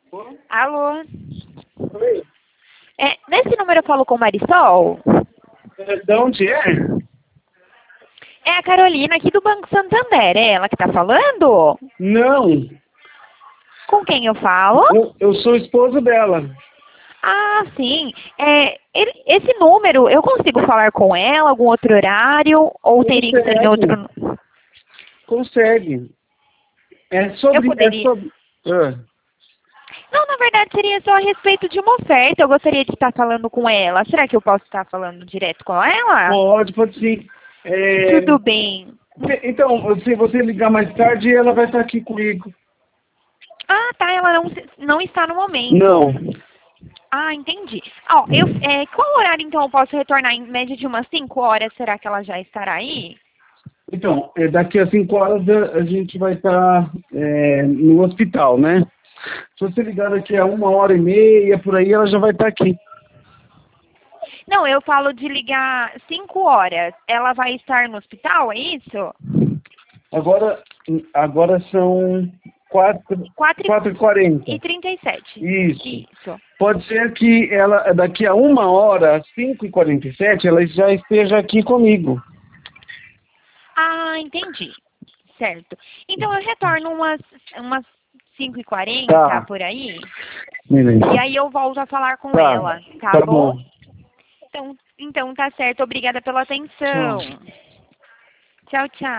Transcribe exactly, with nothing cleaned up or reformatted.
Alô? Oi. É, nesse número eu falo com o Marisol? É, de onde é? É a Carolina aqui do Banco Santander, é ela que tá falando? Não, Com quem eu falo? eu, eu sou esposo dela. Ah, sim. É, ele- esse número, eu consigo falar com ela algum outro horário? Ou teria que ser em Consegue, outro... consegue. É Eu sobre, é poderia... sobre... Ah, Não, na verdade seria só a respeito de uma oferta. Eu gostaria de estar falando com ela. Será que eu posso estar falando direto com ela? pode, pode sim. É, Tudo bem. então, se você ligar mais tarde, ela vai estar aqui comigo. Ah, tá. Ela não, se- não está no momento. Não. Ah, entendi. Ó, eu, é, qual horário então eu posso retornar? Em média de umas cinco horas, será que ela já estará aí? Então, é, daqui a cinco horas a, a gente vai estar é, no hospital, né? Se você ligar daqui a uma hora e meia, por aí, ela já vai estar aqui. Não, eu falo de ligar cinco horas. Ela vai estar no hospital, é isso? Agora, agora são quatro, Quatro quatro e quarenta. e trinta e sete. Isso. Isso. Pode ser que ela, daqui a uma hora, às cinco e quarenta e sete, ela já esteja aqui comigo. Ah, entendi. Certo. Então eu retorno umas, umas cinco e quarenta, Tá. por aí. Beleza. E aí eu volto a falar com Tá. ela, tá, Tá bom? bom. Então, então tá certo. Obrigada pela Tchau. atenção. Tchau, tchau.